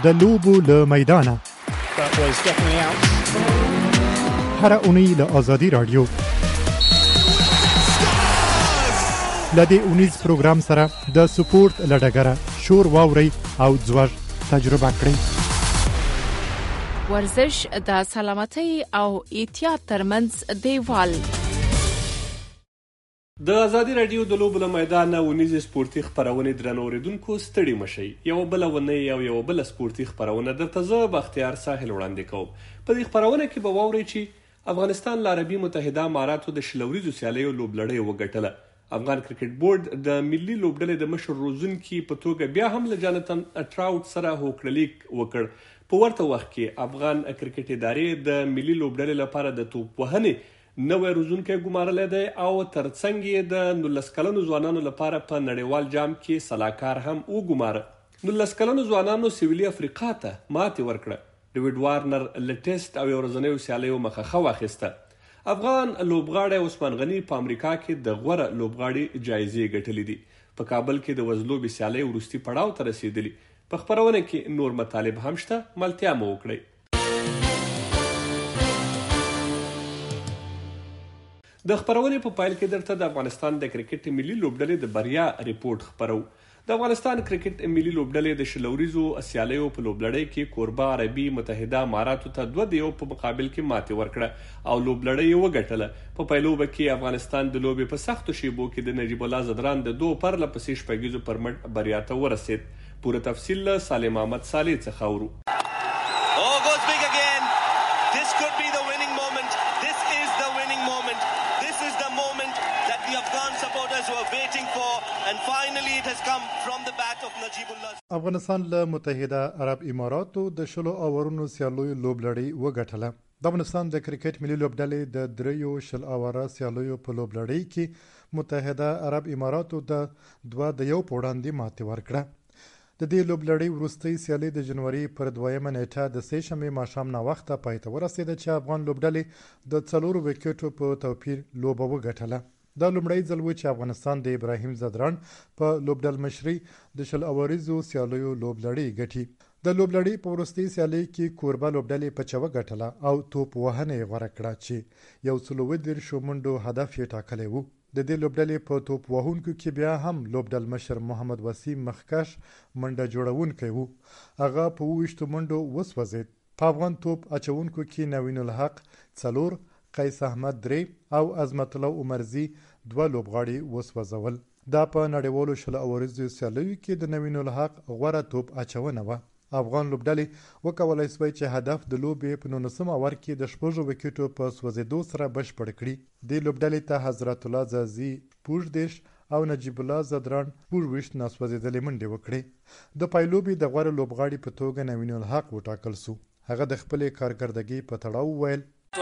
د لوبو له میدانه هر اونۍ له آزادي رادیو له دې اونیز پروګرام سره د سپورت له ډګره شور واورئ او ځوږ تجربه کړئ. ورزش د سلامتۍ او احتیاط ترمنځ دیوال. د ازادي رادیو د لوبو له میدانه ونیزې سپورتي خپرونې درنو اوریدونکو ستړي مشئ. یوه بله اونۍ او یوه بله سپورتي خپرونه درته زه بختیار ساحل وړاندې کوم. په دې خپرونه کې به واورئ چې افغانستان له عربي متحده اماراتو د شلوریزو سیالیو لوبلړۍ وګټله. افغان کرکټ بورډ د ملي لوبډلې د مشر روزونکي په توګه بیا هم له جانتن ټراوټ سره هوکړلیک وکړ. په ورته وخت کې افغان کرکټ ادارې د ملي لوبډلې لپاره د توپ وهنې نوی روزونکی ګمارلی دی او ترڅنګ یې د 19 کلنو ځوانانو لپاره په نړیوال جام کې سلاکار هم وګماره. 19 کلنو ځوانانو سویلي افریقا ته ماتې ورکړه. ډیوډ وارنر له ټیسټ او یو ورځنیو سیالیو مخه واخیسته. افغان لوبغاړی عثمان غني په امریکا کې د غوره لوبغاړي جایزې ګټلې دي. په کابل کې د وزلوبې سیالۍ وروستي پړاو ته رسیدلي. په خپرونه کې نور مطالب هم شته، ملتیا مو وکړئ. د خپرونې په پایل کې درته د افغانستان د کرکټ ملي لوبډلې د بریا ریپورت خپرو. د افغانستان کرکټ ملي لوبډلې د شلوریزو سیالیو په لوبلړۍ کې کوربه عربي متحده اماراتو ته 2-1 په مقابل کې ماتې ورکړه او لوبلړۍ یې وګټله. په پیلوبه کې افغانستان د لوبې په سختو شیبو کې د نجیب الله زدران د 2 پرلپسې شپږیزو پر مټ بریا ته ورسید. پوره تفصیل له سالم احمد صالح څخه اورو. افغانستان له متحده عرب اماراتو د 10 اورونو سیالیو لوبلړۍ وګټله. د افغانستان د کرکټ ملي لوبډلې د 3 اوره سیالیو په لوبلړۍ کې متحده عرب اماراتو د 2-1 په وړاندې ماتې ورکړه. د دې لوبلړۍ وروستۍ سیالي د جنوري پر 2 نیټه د سه شنبې ماښام ناوخته پای ته ورسېده چې افغان لوبډلې د 4 وکټو په توپیر لوبه وګټله. دا لومړی ځل و چې افغانستان د ابراهیم زدران په لوبډل مشري د 10 اوریزو سیالیو لوبلړۍ ګټي. د لوبلړۍ په وروستۍ سیالۍ کې کوربه لوبډلې په چوه ګټله او توپ وهنه یې غوره کړه چې 130 منډو هدف یې ټاکلی و. د دې لوبډلې په توپ وهونکو کې بیا هم لوبډل مشر محمد وسیم مخکش منډه جوړونکی و. هغه په 20 منډو وسوځید. په افغان توپ اچونکو کې نوین الحق 4، قیس احمد 3 او عظمت الله عمرزي 2 لوبغاړي وسوځول. دا په نړیوالو 10 اوریزو سیالیو کې د نوین الحق غوره توپ اچونه وه. افغان لوبډلې وکولای شوی چې هدف د لوبې په 19 اور کې د 6 وکټو په سوځېدو سره بشپړ کړي. دې لوبډلې ته حضرت الله زازي 15 او نجیب الله زدران 20 ناسوځېدلې منډې وکړې. د پایلوبې د غوره لوبغاړي په توګه نوین الحق وټاکل شو. هغه د خپلې کارکردګۍ په تړاو وویل: د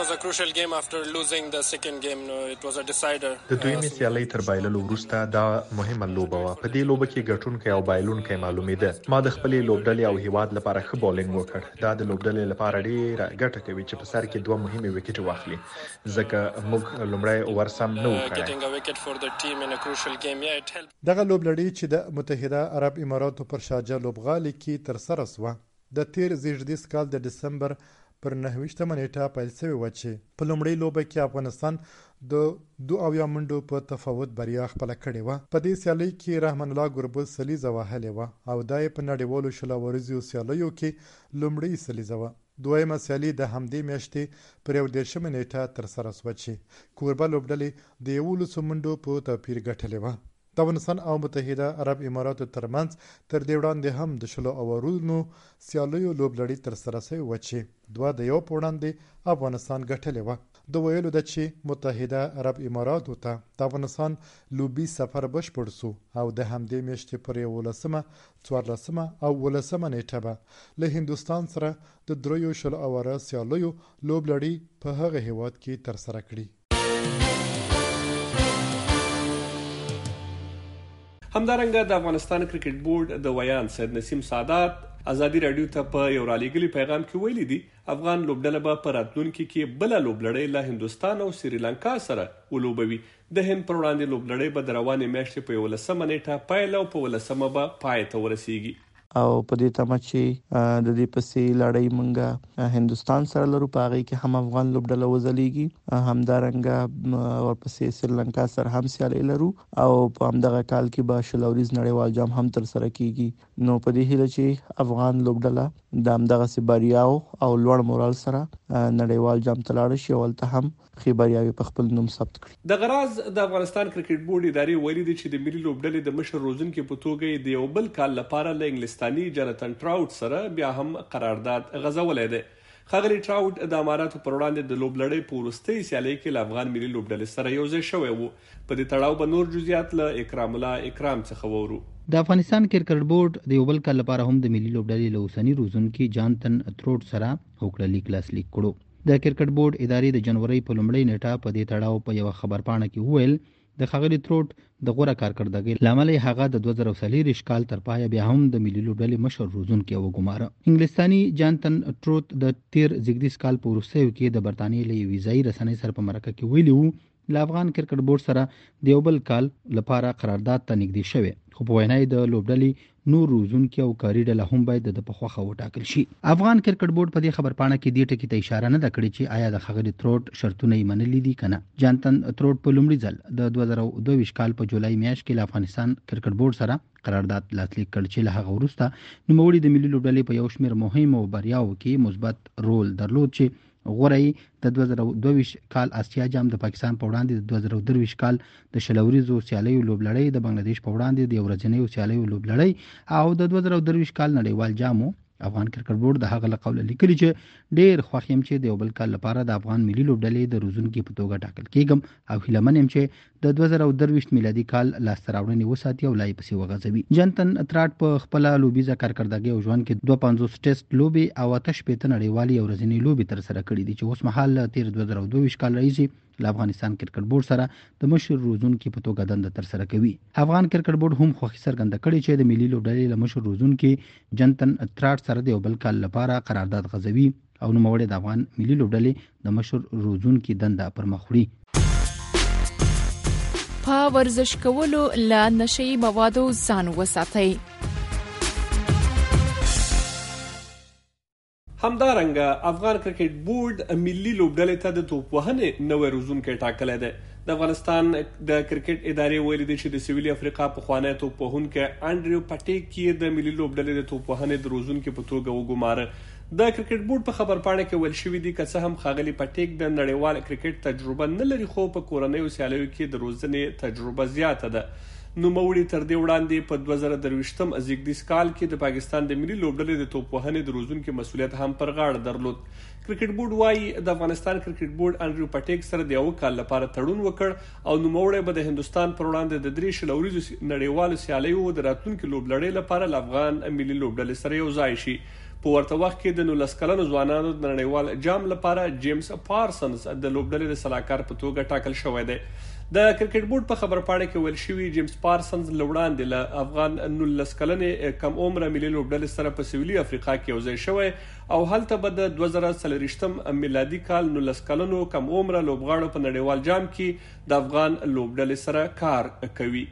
دویمې سیالۍ تر بایللو وروسته دا مهمه لوبه وه. په دې لوبه کې ګټونکی او بایلونکی معلومېده. ما د خپلې لوبډلې او هیواد لپاره ښه بالینګ وکړ. دا د لوبډلې لپاره ډېره ګټه کوي چې په سر کې 2 مهمې وکټې واخلي، ځکه موږ لومړی اوور سم نه و کړی. دغه لوبلړۍ چې د متحده عرب اماراتو پر شارجه لوبغالي کې ترسره شوه د تیر زیږدیز کال د دسمبر پر 9 نیټه پیل شوې وه چې په لومړۍ لوبه کې افغانستان د 2 منډو په تفاوت بریا خپله کړې وه. په دې سیالۍ کې رحمان الله ګربز سلیزه وهلې وه او دا یې په نړیوالو 10 اوریزو سیالیو کې لومړۍ سلیزه وه. دویمه سیالي د همدې میاشتې پر 11 نیټه ترسره شوه چې کوربه لوبډلې د 11 منډو په توپیر ګټلې وه. د افغانستان او متحده عرب اماراتو ترمنځ تر دې وړاندې هم د 10 اورونو سیالیو لوبلړۍ ترسره شوې وه چې 2-1 په وړاندې افغانستان ګټلې وه. د ویلو ده چې متحده عرب اماراتو ته د افغانستان لوبي سفر بشپړ شو او د همدې میاشتې پر 11، 14 او 15 نیټه به له هندوستان سره د 3 اوره سیالیو لوبلړۍ په هغه هیواد کې ترسره کړي. همدارنګه د افغانستان کرکټ بورډ د ویان سید نسیم سادات ازادي رادیو ته په یو رالیږلي پیغام کې ویلي دي افغان لوبډله به په راتلونکي کې بله لوبلړۍ له هندوستان او سریلانکا سره ولوبوي. د هند پر وړاندې لوبلړۍ به د روانې میاشتې په 11 نیټه پیل او په 15 به پای ته ورسیږي. او په دې تمه چې د دې پسې لړۍ مونږه هندستان سره لرو، په هغه کې هم افغان لوبډله وځلیږي، همدارنګه ورپسې سریلانکا سره هم سیالي لرو او په همدغه کال کې به شلوریز نړیوال جام هم تر سره کیږي. نو په دې هیله چې افغان لوبډله د همدغه سباریاو او لوړ مورال سره نړیوال جام ته لاړ شي او ولته هم خبرياوي په خپل نوم ثبت کړي. د غراز د افغانستان کرکټ بورډ ادارې ویلي دي چې د ملي لوبډلې د مشر روزونکي په توګه د یو بل کال لپاره له انګلستاني جاناتن ټراوټ سره بیا هم قرارداد غځولی دی. ښاغلي ټراوټ د اماراتو پر وړاندې د لوبلړۍ په وروستۍ سیالۍ کې له افغان ملي لوبډلې سره یوځای شوی وو. په دې تړاو به نور جزئیات له اکرام الله اکرام څخه وورو. د افغانستان کرکټ بورډ د یو بل کال لپاره هم د ملي لوبډلې له اوسني روزونکي جاناتن ټراوټ سره هوکړه لاسلیک کړو. د کرکټ بورډ ادارې د جنوري په لومړۍ نیټه په دې تړاو په یو خبرپاڼه کې وویل د ښاغلي ټراوټ د غوره کارکردګۍ لامل هغه د 2024 کال تر پایه بیا هم د ملي لوبډلې مشر روزونکي وګماره. انګلستاني جاناتن ټراوټ د تیر زیږدیز کال په وروستیو کې د برتانیې له ویزایي رسنۍ سره په مرکه کې ویلي وو له افغان کرکټ بورډ سره د یو بل کال لپاره قرارداد ته نږدې شوی، خو په وینا د لوبډلې نور روزونکي او کاري ډله هم باید د پخوخه وټاکل شي. افغان کرکټ بورډ په دې خبرپاڼه کې دې ټکي ته اشاره نه ده کړې چې آیا د ښاغلي ټراوټ شرطونه یې منلي دي کنه. جاناتن ټراوټ په لومړي ځل د 2022 کال په جولای میاشت کې له افغانستان کرکټ بورډ سره قرارداد لاسلیک کړ چې له هغه وروسته نوموړي د ملي لوبډلې په یو شمېر مهمو بریاوو کې مثبت رول درلود چې غوړی د 2022 کال آسیا جام د پاکستان په وړاندې د 2023 کال د شلوریزو سیالیو لوبلړۍ د بنگلاديش په وړاندې د ورځنیو سیالیو لوبلړۍ او د 2023 کال نړیوال جامو. افغان کرکټ بورډ د هغه لقب لیکلي چې ډیر خوښ یم چې د یو بل کال لپاره د افغان ملي لوبډلې د روزونکي په توګه ټاکل کیږم او هیله من یم چې د 2023 میلادي کال لاسته راوړنې وساتي او لای پسې وغځوي. جاناتن ټراوټ په خپل لوبیزه کارکردګي او ژوند کې 250 ټیسټ لوبي او 8 نړیوالي او ورځنی لوبي تر سره کړې دي چې اوس مهال تیر 2022 کال راځي له افغانستان کرکټ بورډ سره د مشر روزونکي په توګه دنده تر سره کوي. افغان کرکټ بورډ هم خوښي څرګنده کړې چې د ملي لوبډلې له مشر روزونکي جاناتن ټراوټ سره د یو بل کال لپاره قرارداد غځوي او نوموړی د افغان ملي لوبډلې د مشر روزونکي دنده پر مخ وړي. په ورزش کولو له نشي موادو ځان وساتئ. همدارنګه افغان کرکټ بورډ ملي لوبډلې ته د توپ وهنې نوی روزونکی ټاکلی دی. د افغانستان د کرکټ ادارې ویلي دي چې د سویلي افریقا پخوانی توپ وهونکی انډریو پټیک یې د ملي لوبډلې د توپ وهنې د روزونکي په توګه وګماره. د کرکټ بورډ په خبرپاڼه کې ویل شوي دي که څه هم ښاغلي پټیک د نړیوال کرکټ تجربه نه لري خو په کورنیو سیالیو کې د روزنې تجربه زیاته ده. نوموړي تر دې وړاندې په 2023 زیږدیز کال کې د پاکستان د ملي لوبډلې د توپ وهنې د روزونکي مسؤلیت هم پر غاړه درلود. کرکټ بورډ وايي د افغانستان کرکټ بورډ انډریو پټیک سره د یو کال لپاره تړون وکړ او نوموړی به د هندستان پر وړاندې د 3 شلوریزو نړیوالو سیالیو د راتلونکي لوبلړۍ لپاره له افغان ملي لوبډلې سره یو ځای شي. په ورته وخت کې د 19 کلنو ځوانانو د نړیوال جام لپاره جیمز پارسنز د لوبډلې د سلاکار په توګه ټاکل شوی دی. د کرکټ بورډ په خبرپاڼه کې ویل شوي جیمز پارسنز له وړاندې له افغان 19 کلنې کم عمره ملي لوبډلې سره په سویلي افریقا کې یوځای شوی او هلته به د 2024 میلادي کال 19 کلنو کم عمره لوبغاړو په نړیوال جام کې د افغان لوبډلې سره کار کوي.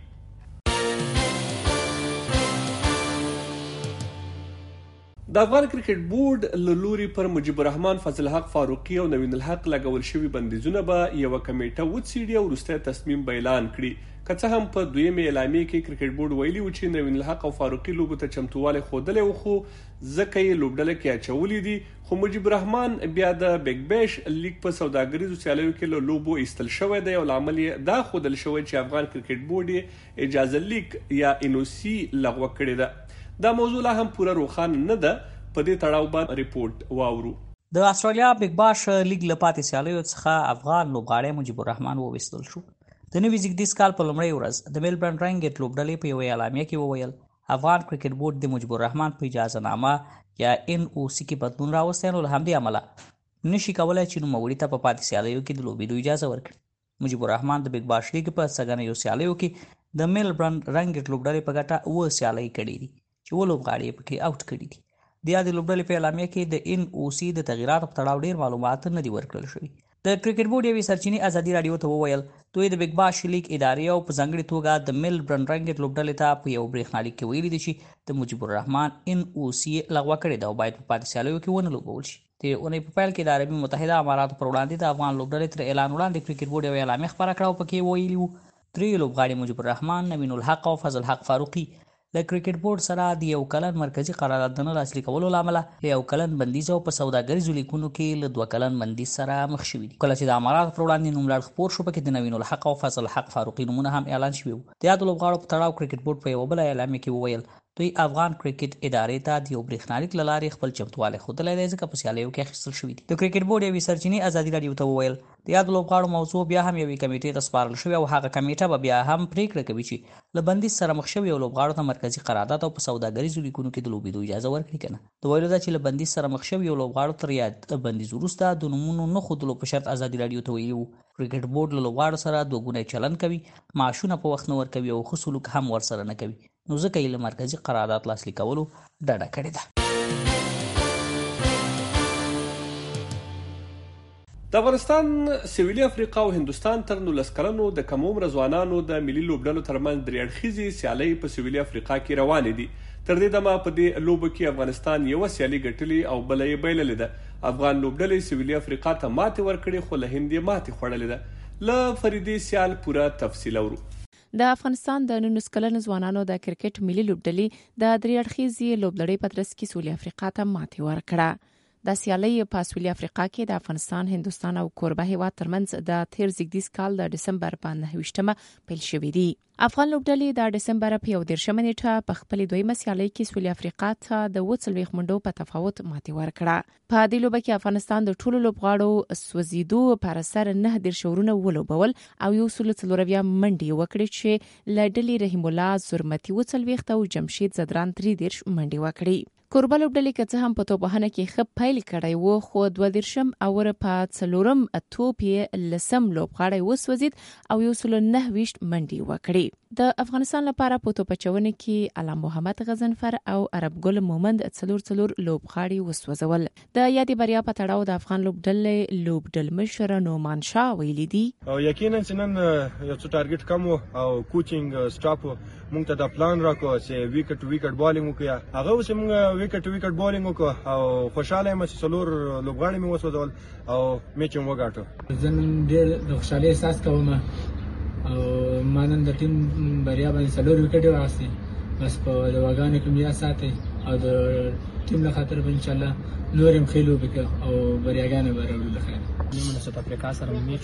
د افغان کرکټ بورډ له لوري پر مجيب الرحمن فضل حق فاروقي او نوین الحق لګول شوي بندیزونه به یو کمیټه وڅېړي او وروستی تصمیم به اعلان کړي. که څه هم په دویمې اعلامیې کې کرکټ بورډ ویلي و چې نوین الحق او فاروقي لوبو ته چمتووالی ښودلی و خو ځکه یې لوبډله کې اچولي دي، خو مجيب الرحمن بیا د بیګ بیش لیګ په سوداګریزو سیالیو کې له لوبو ایستل شوی دی او لامل یې دا ښودل شوی چې افغان کرکټ بورډ یې اجازه لیک یا NOC لغوه کړې ده. دا موضوع لا هم پوره روښانه نه ده. په دې تړاو باندې ریپورت واورو. د استرالیا بیګ باش لیګ لپاره سیالیو څخه افغان لوبغاړی مجيب الرحمن وویستل شو. د نوي زیږدیز کال په لومړۍ ورځ د میلبرن رنګټ لوبډلې په یوه اعلامیه کې وویل افغان کرکټ بورډ د مجيب الرحمن په اجازه نامه یا NOC کې بدلون راوستی نو له همدې امله نشي کولی چې نوموړي ته په پاتې سیالیو کې د لوبېدو اجازه ورکړي. مجيب الرحمن د بیګ باش لیګ په څګنیو سیالیو کې د میلبرن رنګټ لوبډلې په ګټه 7 سیالۍ کړي دي چې 7 لوبغاړي یې پکې آوټ کړي دي. د یادې لوبډلې په اعلامیه کې د NOC د تغییراتو په تړاو ډېر معلومات نه دي ورکړل شوي. د کرکټ بورډ یوې سرچینې ازادي راډیو ته وویل دوی د بیگ باش لیگ ادارې او په ځانګړي توګه د میلبرن رنګټ لوبډلې ته په یو برېښنالیک کې ویلي دي چې د مجيب الرحمن NOC لغوه کړې ده او باید په پاتې سیالیو کې ونه لوبول شي. د اونۍ په پیل کې د عربي متحده اماراتو پر وړاندې د افغان لوبډلې تر اعلان وړاندې کرکټ بورډ یو اعلامیه خپاره کړه او پکې ویلي وو 3 لوبغاړي مجيب الرحمن، نوین الحق او فضل حق فاروقي د کرکټ بورډ سره د یو کلن مرکزی قرارداد د نه لاسلیک کولو لامل له یو کلن بندیز او په سوداګریزو لیکونو کې له 2 کلن بندیز سره مخ شوي دي. کله چې د امارات پر وړاندې نوملړ خپور شو پکې د نوین الحق او فضل حق فاروقي نومونه هم اعلان شوي وو. د یادو لوبغاړو په تړاو کرکټ بورډ په یو بل اعلامیه کې وویل دوی افغان کرکټ ادارې ته د یو برېښنالیک له لارې خپل چمتووالی ښودلی دی ځکه په سیالیو کې اخیستل شوي دي. د کرکټ بورډ یوې سرچینې ازادي راډیو ته وویل د یادو لوبغاړو موضوع بیا هم یوې کمیټې ته سپارل شوې او هغه کمیټه به بیا هم پریکړه کوي چې له بندیز سره مخ شوي لوبغاړو ته مرکزي قرارداد او په سوداګریزو لیکونو کې د لوبېدو اجازه ورکړي که نه. د ویلو ده چې له بندیز سره مخ شوي لوبغاړو تر یاد بندیز وروسته د نومونو نه ښودلو په شرط ازادي راډیو ته ویلي وو کرکټ بورډ له لوبغاړو سره دوګونی چلند کوي، معاشونه په وخت نه ورکوي او ښه سلوک هم ورسره نه کوي، نو ځکه یې له مرکزي قرارداد لاسلیک کولو ډډه کړې ده. د افغانستان، سویلي افریقا او هندوستان تر 19 کلنو د کم عمره ځوانانو د ملي لوبډلو ترمنځ درې اړخیزې سیالۍ په سویلي افریقا کې روانې دي. تر دې دمه په دې لوبو کې افغانستان یوه سیالي ګټلې او بله یې بایللې ده. افغان لوبډلې سویلي افریقا ته ماتې ورکړې خو له هند یې ماتې خوړلې ده. له فریدې سیال پوره تفصیل اورو. د افغانستان د 19 کلن ځوانانو د کرکټ ملي لوبډلې د درې اړخیزې لوبلړۍ په ترڅ کې سویلي افریقا ته ماتې ورکړه. د سیالۍ په سویلي افریقا کې د افغانستان، هندوستان او کوربه هیواد ترمنځ د تیر زیږدیز کال د ډسمبر په 9 پیل شوې دي. افغان لوبډلې د ډسمبر په 11 نیټه په خپل دویمه سیالۍ کې سویلي افریقا ته د 40 منډو په تفاوت ماتې ورکړه. په دې لوبه کې افغانستان د ټولو لوبغاړو سوځیدو پر اثر 9 شورونه ولوبول او 140 منډې وکړې چې له ډلې رحیم الله زرمتي 40 او جمشید زدران 30 منډې وکړې. کوربه لوبډلې که څه هم په توپخانه کې ښه پیل کړی و خو 22 اور په 4 توپ یې لسم لوبغاړی وسوځید او 129 منډې وکړې. د افغانستان لپاره په توپ اچونې کې علام محمد غزنفر او عرب ګل مومند 4 لوبغاړي وسوځول. د یادې بریا په تړاو د افغان لوبډلې لوبډل مشر نومان شاه ویلي دي یقینا چې نن یو څه ټارګټ کم او کوچینګ سټاپ مونږ ته د پلان راکو چې ویکټ بالینګ وکړو. هغه اوس موږ ویکټ بالینګ وکړو او خوشاله یم چې 4 لوبغاړي مې وسوځول او میچ هم وګاټو. زه نن ډېر د خوشحالۍ احساس کوم او ما نن د ټیم بریا باندې 4 ویکټې واخیستې. بس په دواګانو کې مې ساتي او د ټیم له خاطر به ان شاء الله نور هم خېلو وکړو او بریاګانې به راوړو. د خیر موږ د ساوث افریقا سره میچ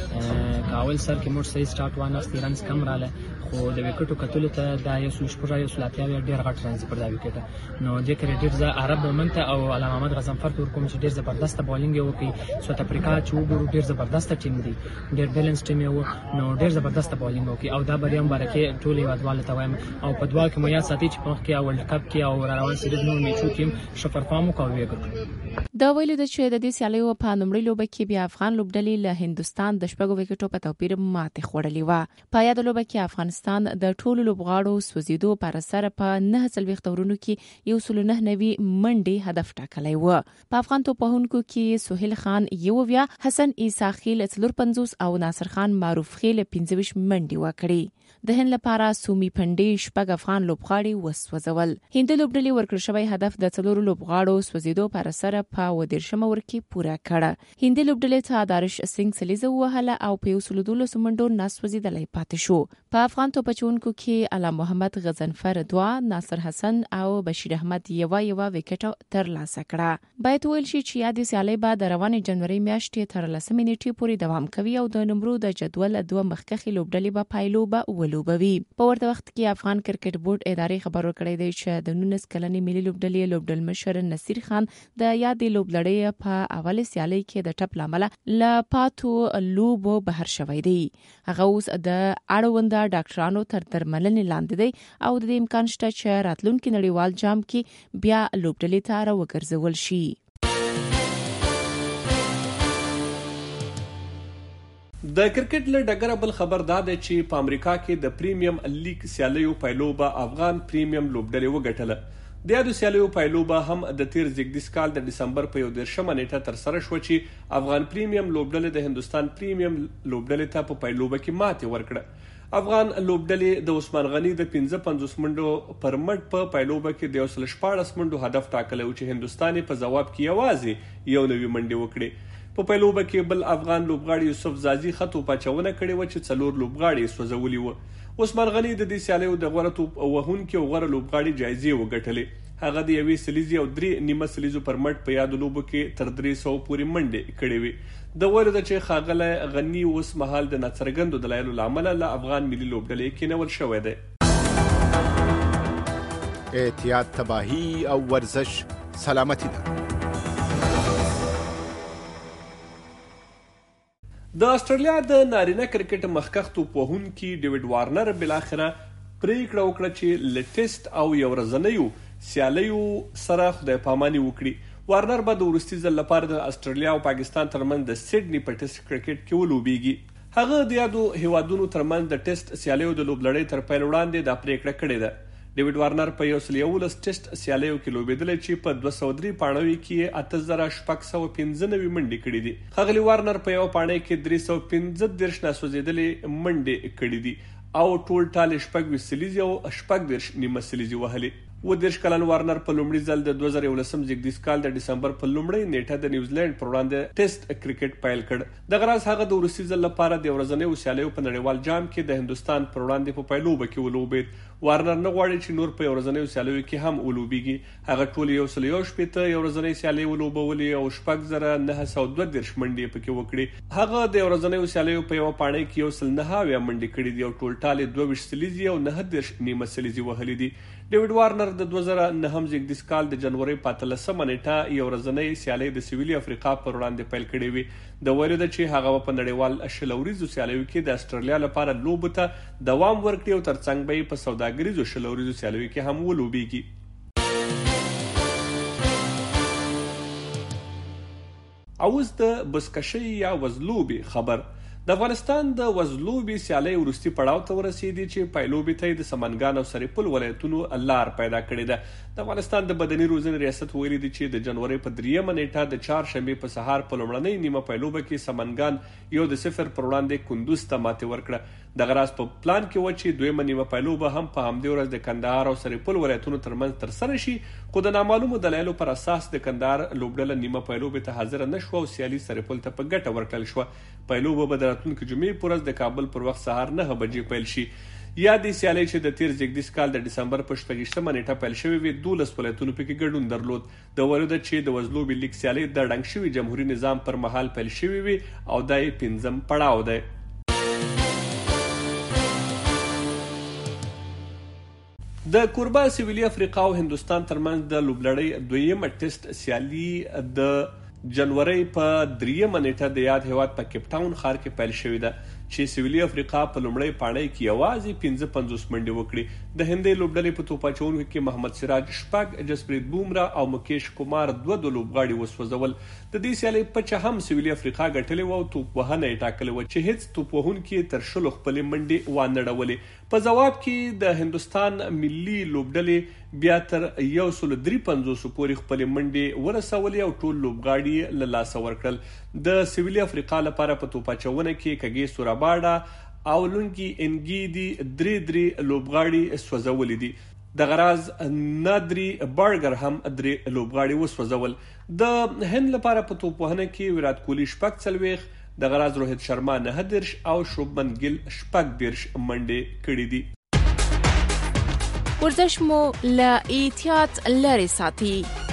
کاول سر کې موږ صحیح سٹارټ وانه رنز کم رااله خو د وکټو کتلو ته د یو شپږ یو سلاتیا ډیر غټ رنز پر دا وکټ نو د کریډټ ز عرب مومنت او علامه محمد غزنفر تور کوم چې ډیر زبردست بالینګ وکړي. ساوث افریقا چې وګورو ډیر زبردست ټیم دی، ډیر بیلانس ټیم یو نو ډیر زبردست بالینګ وکړي او دا بریا مبارکه ټول یوادواله ته وایم او په دوا کې مو یا ساتي چې په وخت کې ورلد کپ کې او روان سیریز نو میچو کې شفر فامو کوي. دا ویل د چې د دې سیالیو په نومړي لوبه کې بیا افغان لوبډلې له هندوستان د شپږو وکټو په توپیر ماتې خوړلې و. په یاد لوبه کې افغانستان د ټولو لوبغاړو سوځیدو پر اثر په 9 تورونو کې 199 منډې هدف ټاکلی و. په افغان توپوهونکو کې سهیل خان یوویا، حسن عیسی خیل 450 او ناصر خان معروف خیل 25 منډې وکړي. د هند لپاره سومي پنډې شپږ افغان لوبغاړي وسوځول. هند لوبډلې ورکړل شوی هدف د 4 لوبغاړو سوځیدو پر اثر په 13 اور کې پوره کړه. هند لوبډلې ته دارش سنگ سلیزه وهله او په 112 منډو ناسوځیدلې پاتې شو. په افغان توپچونکو کې علام محمد غزنفر 2، ناصر حسن او بشیر احمد یو وکټ ترلاسه کړه. باید ویل شي چې یادې سیالۍ به د روانې جنوري میاشتې تر 10 نیټې پورې دوام کوي او د نمرو د جدول 2 مخکښې لوبډلې به پایلوبه ولوبوي. په ورته وخت کې افغان کرکټ بورډ ادارې خبر ورکړی دی چې د 19 کلنې ملي لوبډلې لوبډل مشر نصیر خان د یادې لوبلړۍ په اوله سیالۍ کې د ټپ لامل له پاتو لوبو بهر شوی دی. هغه اوس د اړوند ډاکټرانو تر درملنې لاندې دی او د امکان شته چې راتلونکي نړیوال جام کې بیا لوبډلې ته راوګرځول شي. د کرکټ له ډګره بل خبر دا دی چې په امریکا کې د پریمیم لیګ سیالیو پایلوبه افغان پریمیم لوبډلې وګټله. د یادو سیالیو پایلوبه هم د تیر زیږدیز کال د ډسمبر په 11 نیټه ترسره شوه چې افغان پریمیم لوبډلې د هندوستان پریمیم لوبډلې ته په پایلوبه کې ماتې ورکړه. افغان لوبډلې د عثمان غني د 55 منډو پر مټ په پایلوبه کې د 114 منډو هدف ټاکلی و چې هندوستان په جواب کې یوازې یو نوي منډې وکړې. په پایلوبه کې بل افغان لوبغاړي یوسف زازي خط پاچونه کړې و چې 4 لوبغاړي سوځولي و. عثمان غني د دې سیالیو د غوره توپ وهونکي او غوره لوبغاړي جایزې وګټلې. هغه د 1 سلیزي او 3 نیمه سلیزو پر مټ په یاد لوبو کې تر 300 پورې منډې کړې وي. د ویلو د چې ښاغلی غني اوس مهال د ناڅرګندو دلایلو له امله له افغان ملي لوبډلې کېنول شوی دی. احتیاط تباهي او ورزش سلامتی ده. د استرالیا د نارینه کرکټ مخکښ توپوهونکي ډیوډ وارنر بالاخره پریکړه وکړه چې له ټیسټ او یو ورځنیو سیالیو سره خدای پاماني وکړي. وارنر به د وروستي ځل لپاره د استرالیا او پاکستان ترمنځ د سیډني په ټیسټ کرکټ کې ولوبېږي. هغه د یادو هیوادونو ترمنځ د ټیسټ سیالیو د لوبلړۍ تر پیل وړاندې دا پریکړه کړې ده. ډیوډ وارنر په 111 ټیسټ سیالیو کې لوبېدلی چې په 203 پاڼوي کې 8695 منډې کړې دي. ښاغلي وارنر په یو پاڼۍ کې 315 ناسوځېدلې منډې کړې دي او ټول ټال 26 سلیزي او 14 نیمه سلیزي وهلې. 30 کلن وارنر په لومړي ځل د 2011 زیږدیز کال د ډسمبر په لومړۍ نیټه د نیوزیلند پر وړاندې ټیسټ کرکټ پیل کړ. دغه راز هغه د وروستي ځل لپاره د ورځنیو سیالیو په نړیوال جام کې د هندوستان پر وړاندې په پایلوبه کې ولوبېد. وارنر نه غواړي چې نور په ورځنیو سیالیو کې هم ولوبېږي. هغه ټول 111 ورځنۍ سیالۍ ولوبولې او 4912 منډې پکې وکړي. هغه د ورځنیو سیالیو په یو پاڼۍ کې 109 منډې کړې دي او ټول ټال 22 سلیزي او 19 نیمه سلیزي وهلې دي. ډیوډ وارنر د 2009 زیږدیز کال د جنوري په 13 نیټه یو ورځنۍ سیالۍ د سویلي افریقا پر وړاندې پیل کړې وي. د ویلو ده چې هغه په نړیوال شلوریزو سیالیو کې د استرالیا لپاره لوبو ته دوام ورکړي او ترڅنګ به یې په سوداګریزو شلوریزو سیالیو کې هم ولوبېږي. اوس د بزکشۍ یا وزلوبې خبر. د افغانستان د وزلوبې سیالۍ وروستي پړاو ته ورسېدي چې پایلوبې ته د سمنګان او سرپل ولایتونو لار پیدا کړې ده. د افغانستان د بدني روزنې ریاست ویلي دی چې د جنوري په 3 نیټه د چهارشنبې په سهار په لومړنۍ نیمه پایلوبه کې سمنګان 1-0 پر وړاندې کندوز ته ماتې ورکړه. دغه راز په پلان کې و چې دویمه نیمه پایلوبه هم په همدې ورځ د کندهار او سرپل ولایتونو ترمنځ ترسره شي، خو د نامعلومو دلایلو پر اساس د کندهار لوبډله نیمه پایلوبې ته حاضر نه شوه او سیالي سرپل ته په ګټه ورکړل شوه. پایلوبه به د راتلونکي جمعې په ورځ د کابل پر وخت سهار 9 بجې پیل شي. یادې سیالۍ چې د تیر زیږدیز کال د ډسمبر په 28 نیټه پیل شوې وي 12 ولایتونو پکې ګډون درلود. د ویلو ده چې د وزلوبې لیګ سیالۍ د ړنګ شوي جمهوري نظام پر مهال پیل شوې وي او دا یې 5م پړاو دی. د کوربه سویلي افریقا او هندوستان ترمنځ د لوبلړۍ دویمه ټیسټ سیالي د جنوري په 3 نیټه د یاد هیواد په کیپ ټاون ښار کې پیل شوې ده چې سویلي افریقا په لومړۍ پاڼۍ کې یوازې 55 منډې وکړي. د هندۍ لوبډلې په توپ اچونکو کې محمد سراج 6، جسپریت بومرا او مکیش کمار 2 لوبغاړي وسوځول. د دې سیالۍ پچه هم سویلي افریقا ګټلې و او توپ وهنه یې ټاکلې و چې هیڅ توپ وهونکي تر 10 خپلې منډې وانهړولې. په ځواب کې د هندوستان ملي لوبډلې بیا تر 153 پورې خپلې منډې ورسولې او ټول لوبغاړي له لاسه ورکړل. د سویلي افریقا لپاره په توپ اچونه کې کګي سوراباډا او لونګي انګیدي 3 لوبغاړي سوځولې دي. د غراز نادري برګر هم 3 لوبغاړي وسوځول. د هند لپاره په توپ وهنه کې ویرات کوهلی 40، د غراز روهیت شرما 9 او شوبمن ګیل 14 منډې کړې دي. ورزش مو له احتیاط لري ساتي.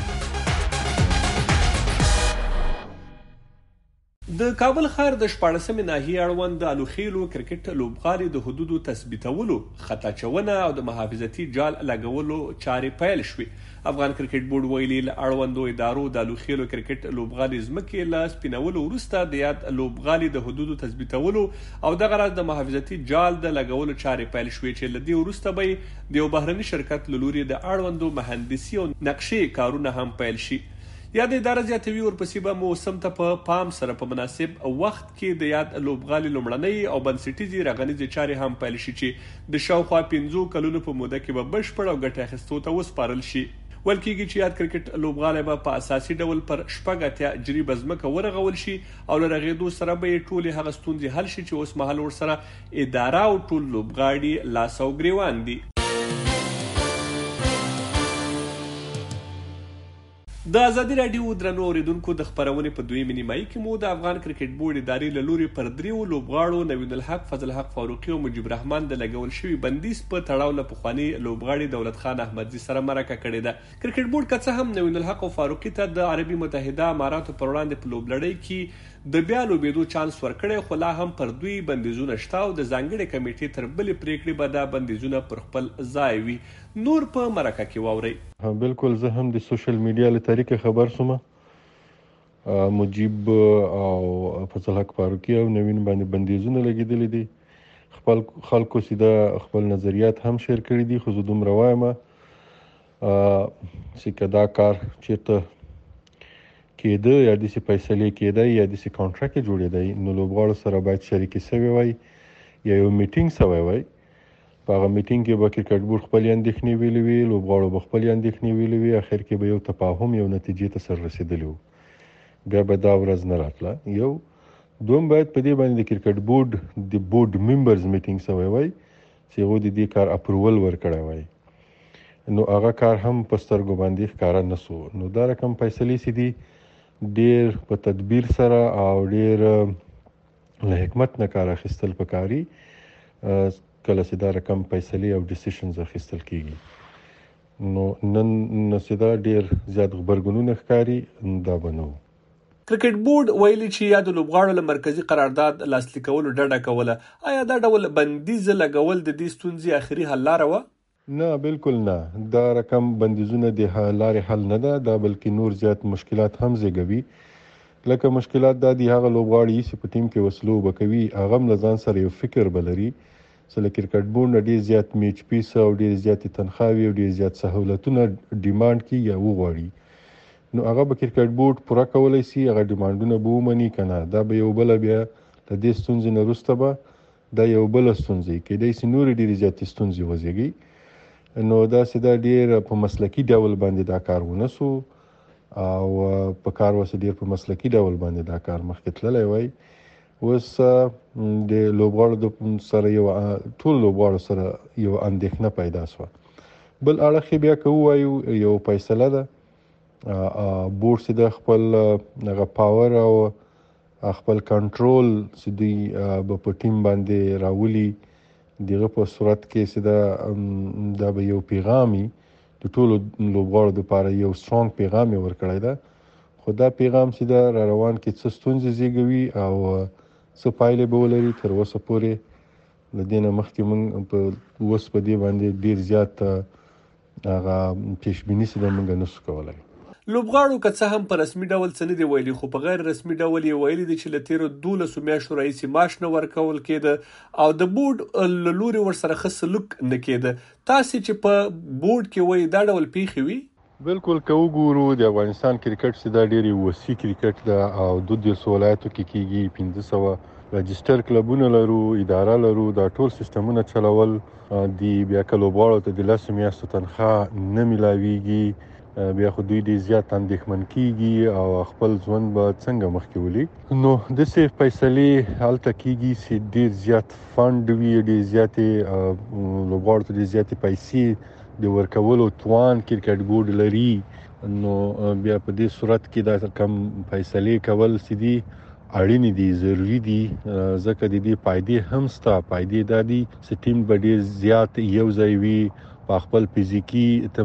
د کابل ښار د 14مې ناحیې اړوند د الوخیلو کرکټ لوبغالي د حدودو تثبیتولو، خطا چونه او د محافظتي جال لګولو چارې پیل شوې. افغان کرکټ بورډ ویلي له اړوندو ادارو د الوخیلو کرکټ لوبغالي ځمکې له سپینولو وروسته د یاد لوبغالي د حدودو تثبیتولو او دغه راز د محافظتي جال د لګولو چارې پیل شوې چې له دې وروسته به د یو بهرني شرکت له لوري د اړوندو مهندسي او نقشې کارونه هم پیل شي. یاد اداره زیاتوي ورپسې به موسم ته په پام سره په مناسب وخت کې د یاد لوبغالي لومړنۍ او بنسټیزې رغنیزې چارې هم پیل شي چې د شاوخوا 15 کلونو په موده کې به بشپړ او ګټه اخیستو ته وسپارل شي. ویل کېږي چې یاد کرکټ لوبغالی به په اساسي ډول پر 80 جریبه ځمکه ورغول شي او له رغېدو سره به یې ټولې هغه ستونزې حل شي چې اوس مهال ورسره اداره او ټول لوبغاړي لاس او ګریوان دي. د ازادي راډیو درنو اوریدونکو د خبرونې په دویمه نیمایي کې مو د افغان کرکټ بورډ ادارې له لوري پر 3 لوبغاړو نوین الحق، فضل حق فاروقي او مجيب الرحمن د لګول شوي بندیز په تړاو له پخواني لوبغاړي دولت خان احمدزي سره مرکه کړې ده. کرکټ بورډ که څه هم نوین الحق او فاروقي ته د عربي متحده اماراتو پر وړاندې په لوبلړۍ کې د بیا لوبېدو چانس ورکړی، خو لا هم پر دوی بندیزونه شته او د ځانګړې کمیټې تر بلې پریکړې به دا بندیزونه پر خپل ځای وي. نور په مرکه کې واورئ. بالکل زه هم د سوشل میډیا له طریقې خبر سوم. مجيب او فضل حق فاروقي او نوین باندې بندیزونه لګېدلي دي. خپل خلکو سیده خپل نظریات هم شیر کړي دي، خو زه دومره وایم چې که دا کار چېرته کېده یا داسې فیصلې کېدی یا داسې کانټراکټ جوړېدی نو لوبغاړو سره باید شریکې سوی وای یا یو میټینګ سوی وای. په هغه میټینګ کې به کرکټ بورډ خپلې اندېښنې ویلې وي، لوبغاړو به خپلې اندېښنې ویلې وي، اخر کې به یو تفاهم یو نتیجې ته سر رسېدلی وو. بیا به دا ورځ نه راتله. یو دوم باید په دې باندې د کرکټ بورډ د بورډ ممبرز میټینګ سوی وای چې هغوی د دې کار اپروول ورکړی وای. نو هغه کار هم په سترګو باندې ښکاره نه سو. نو دا رقم فیصلې چې دي ډېر په تدبیر سره او ډېر له حکمت نه کار اخیستل پکاري کله چې دا رقم فیصلې او ډیسیشنز اخیستل کېږي. نو نن چې دا ډېر زیات غبرګونونه ښکاري دا به نه و. کرکټ بورډ ویلي چې یا د لوبغاړو له مرکزي قرارداد لاسلیک کولو ډډه کوله. آیا دا ډول بندیز لګول د دې ستونزې آخري حل لاره وه؟ نه بالکل نه. دا رقم بندیزونه د لارې حل نه ده، دا بلکې نور زیات مشکلات هم زیږوي. لکه مشکلات دا دي هغه لوبغاړي چې په ټیم کې وسلو به کوي هغه هم له ځان سره یو فکر به لري چې له کرکټ بورډ نه ډېر زیات میچ پیس او ډېر زیاتې تنخواوې او ډېر زیات سهولتونه ډیمانډ کړي یا وغواړي. نو هغه به کرکټ بورډ پوره کولی شي، هغه ډیمانډونه به ومني که نه. دا به یو بله بیا له دې ستونزې نه وروسته به دا یو بله ستونزې کېدی شي نورې ډېرې زیاتې ستونزې وزېږي. نو داسې دا ډېر په مسلکي ډول باندې دا کار ونه سو او په کار وسه ډېر په مسلکي ډول باندې دا کار مخکې تللی وای. اوس د لوبغاړو سره یو ټول لوبغاړو سره یو اندېښنه پیدا سوه. بل اړخ بیا که ووایو یو فیصله ده بورډ چې د خپل هغه پاور او خپل کنټرول چې دوی به په ټیم باندې راولي دغه په صورت کې چې دا به یو پیغامي د ټولو لوبغاړو دپاره یو سترانګ پیغام یې ورکړی ده. خو دا پیغام چې دا را روان کې څه ستونزې زیږوي او څه پایلې به ولري تر اوسه پورې له دې نه مخکې موږ اوس په دې باندې ډېر زیات هغه پیشبیني چې ده موږ نسو کولی. لوبغاړو که څه هم په رسمي ډول څه نه دي ویلي، خو په غیر رسمي ډول یې ویلي دي چې له تېرو 12 میاشتو راهیسې معاش نه ورکول کېده او د بورډ له لوري ورسره ښه سلوک نه کېده. تاسې چې په بورډ کې وایي دا ډول پیښې وي؟ بالکل که وګورو د افغانستان کرکټ چې دا ډېر وسیع کرکټ ده او 12 ولایتو کې کېږي، 1500 رجسټر کلبونه لرو، اداره لرو، دا ټول سیستمونه چلول دي. بیا که لوبغاړو ته د 10 میاشتو تنخواه نه میلاویږي بیا خو دوی ډېر زیات اندېښمن کېږي او خپل ژوند به څنګه مخکې ولي. نو داسې فیصلې هلته کېږي چې ډېر زیات فنډ وي، ډېر زیاتې لوبغاړو ته ډېر زیاتې پیسې د ورکولو توان کرکټ بورډ لري. نو بیا په دې صورت کې دا کم فیصلې کول چې دي اړینې دي، ضروري دي، ځکه د دې فایدې هم شته. فایدې دا دي چې ټیم به ډېر زیات یو ځای وي، په خپل فزیکي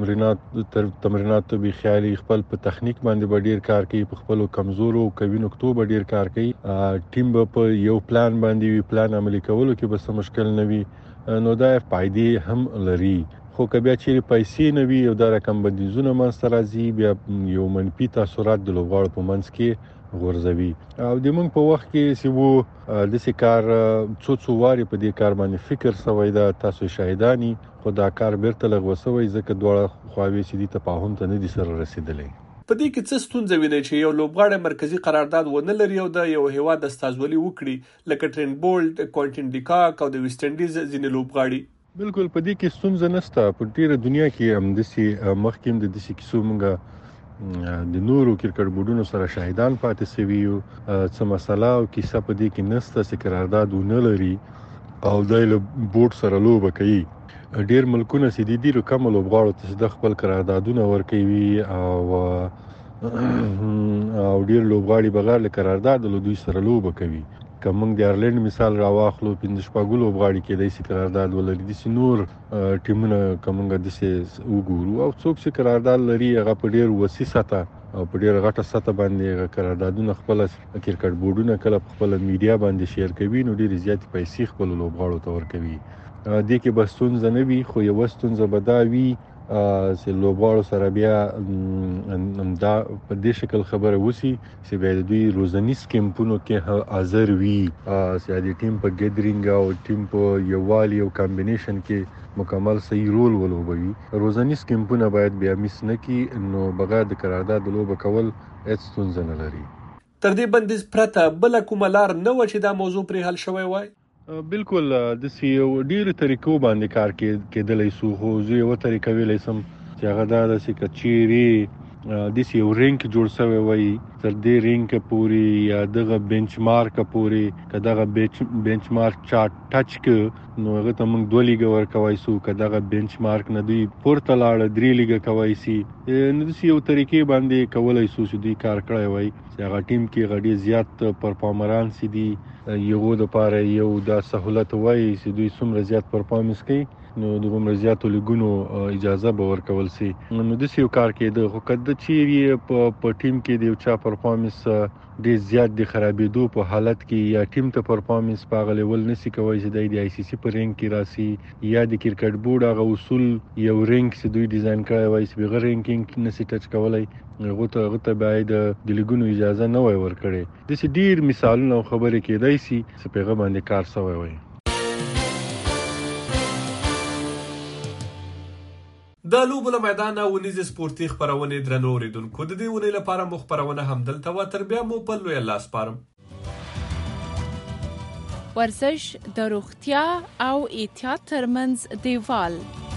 تمریناتو به خیالي، خپل په تخنیک باندې به ډېر کار کوي، په خپلو کمزورو قوي نقطو به ډېر کار کوي. ټیم به په یو پلان باندې وي، پلان عملي کولو کې به څه مشکل نه وي. نو دا فایدې هم لري. خو که بیا چیرې پیسې نه وي او دا رقم بندیزونه منځته راځي بیا یو منفي تاثرات د لوبغاړو په منځ کې غورځوي. او د موږ په وخت کې چې وو داسې کار څو وارې په دې کار باندې فکر سوی ده، تاسو شاهدانی، خو دا کار بیرته لغوه سوی ځکه دواړه خواوې چې دي تفاهم ته نه دي سره رسېدلی. په دې کې څه ستونزه وینئ چې یو لوبغاړی مرکزي قرارداد ونه لري او د یو هیواد استازولي وکړي لکه ټرینټ بولټ، کوینټن ډي کاک او د ویسټ انډیز ځینې لوبغاړي؟ بالکل په دې کې ستونزه نشته. په ډیره دنیا کې هم داسې مخکې هم د داسې کیسو موږ د نورو کرکټ بورډونو سره شاهدان پاتې سوي یو. څه مسله او کیسه په دې کې نشته چې قرارداد ونه لري او دی له بورډ سره لوبه کوي. ډیر ملکونه چې د ډیرو کمو لوبغاړو ته د خپل قراردادونه ورکوي او ډیر لوبغاړي بغیر له قرارداد له دوی سره لوبه کوي. که موږ د ایرلند مثال راواخلو 15 شپږ لوبغاړي کېدای شي قرارداد ولري. داسې نور ټیمونه که موږ داسې وګورو او څوک چې قرارداد لري هغه په ډېر وسیع سطح او په ډېره غټه سطح باندې قراردادونه خپله کرکټ بورډونه کله په خپله میډیا باندې شیر کوي نو ډېرې زیاتې پیسې خپلو لوبغاړو ته ورکوي. دې کې به ستونزه نه وي خو یوه ستونزه به دا وي چې لوبغاړو سره بیا دا په دې شکل خبره وسی چې بیا د دوی روزنیز کیمپونو کې حاضر وي چې د ټیم په ګیدرینګ او ټیم په یووالي او کمبینیشن کې مکمل صحیح رول ولوبوي. روزنیز کیمپونه باید بیا میس نه کی نو بغیر د قرارداد لوبه کول هیڅ ستونزه نه لري. تر دې بندیز پرته بله کومه لار نه وه چې دا موضوع پرې حل شوی وای؟ بالکل داسې یو ډېرو طریقو باندې کار کېدلی سو خو زه یوه طریقه ویلی سم چې هغه دا ده چې که چیرې داسې یو رینک جوړ سوی وای تر دې رینکه پورې یا دغه بینچ مارکه پورې که دغه بینچ مارک چا ټچ که نو هغه ته موږ 2 لیګه ورکوی سو. که دغه بینچ مارک نه دوی پورته لاړه 3 لیګه کوی سي. نو داسې یو طریقې باندې کولی سو چې دوی کار کړی وای چې هغه ټیم کې هغه ډېر زیات پرفارمران چې دي یو دپاره یو دا سهولت وایي چې دوی څومره زیات پرفارمنس کوي نو د دومره زیاتو لیګونو اجازه به ورکول سي. نو داسې یو کار کېده خو که د چیرې په ټیم کې د یو چا پرفارمنس ډېر زیات د خرابېدو په حالت کې یا ټیم ته پرفارمنس په هغه لیول نشي کوی چې دی د آی سی سی په رینک کې راسي یا د کرکټ بورډ هغه اصول یو رینک چې دوی ډیزاین کړی وای چې بغیر رینکینګ نشي ټچ کولی هغه ته باید د لیګونو اجازه نه وای ورکړی. داسې ډېر مثالونه او خبرې کېدای سي چې په هغه باندې کار سوی وای. د لوبو له میدانه ونیزې سپورتي خپرونې درنو اورېدونکو د دې ونې لپاره مو خپرونه همدلته وه. تر بیا مو په لوی الله سپارم. ورزش د روغتیا او احتیاط ترمنځ دیوال